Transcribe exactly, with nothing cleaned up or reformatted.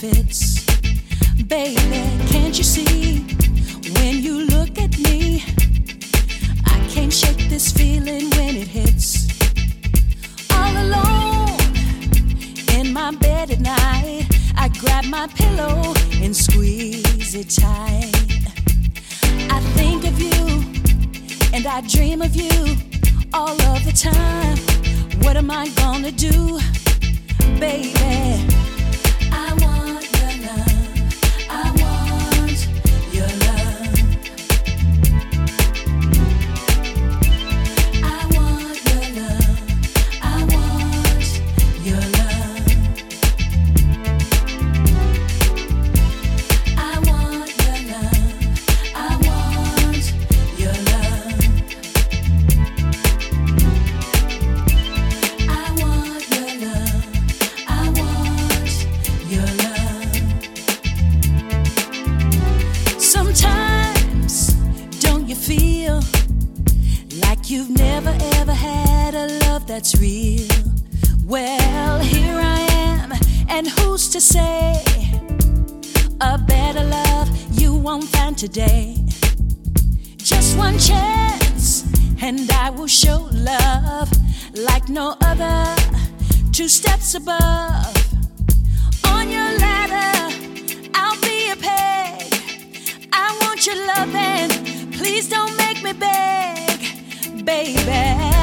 fits. Baby, can't you see when you look at me? I can't shake this feeling when it hits. All alone in my bed at night, I grab my pillow and squeeze it tight. I think of you and I dream of you all of the time. What am I gonna do, baby? I want your love. I want your love. I want your love. I want your love. I want your love. I want your love. I want your love. I want your love. Sometimes, don't you feel like you've never ever had a love that's real? Well, here I am, and who's to say a better love you won't find today? Just one chance, and I will show love like no other. Two steps above. On your ladder, I'll be a peg. I want your loving. Please don't make me beg, baby.